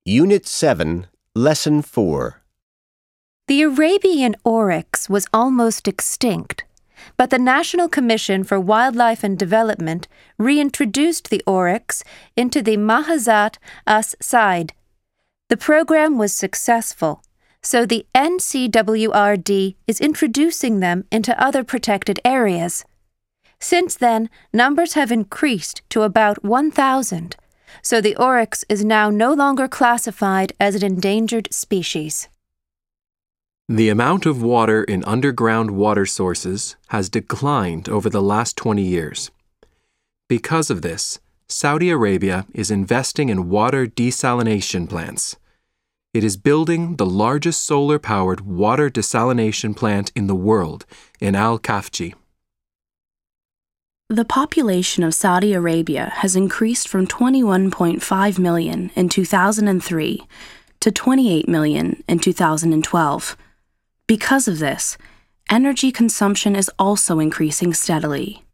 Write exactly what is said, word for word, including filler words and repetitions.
Unit seven, Lesson four. The Arabian oryx was almost extinct, but the National Commission for Wildlife and Development reintroduced the oryx into the Mahazat as-Said. The program was successful, so the N C W R D is introducing them into other protected areas. Since then, numbers have increased to about one thousand, so the oryx is now no longer classified as an endangered species. The amount of water in underground water sources has declined over the last twenty years. Because of this, Saudi Arabia is investing in water desalination plants. It is building the largest solar-powered water desalination plant in the world in Al-Khafji. The population of Saudi Arabia has increased from twenty-one point five million in two thousand three to twenty-eight million in two thousand twelve. Because of this, energy consumption is also increasing steadily.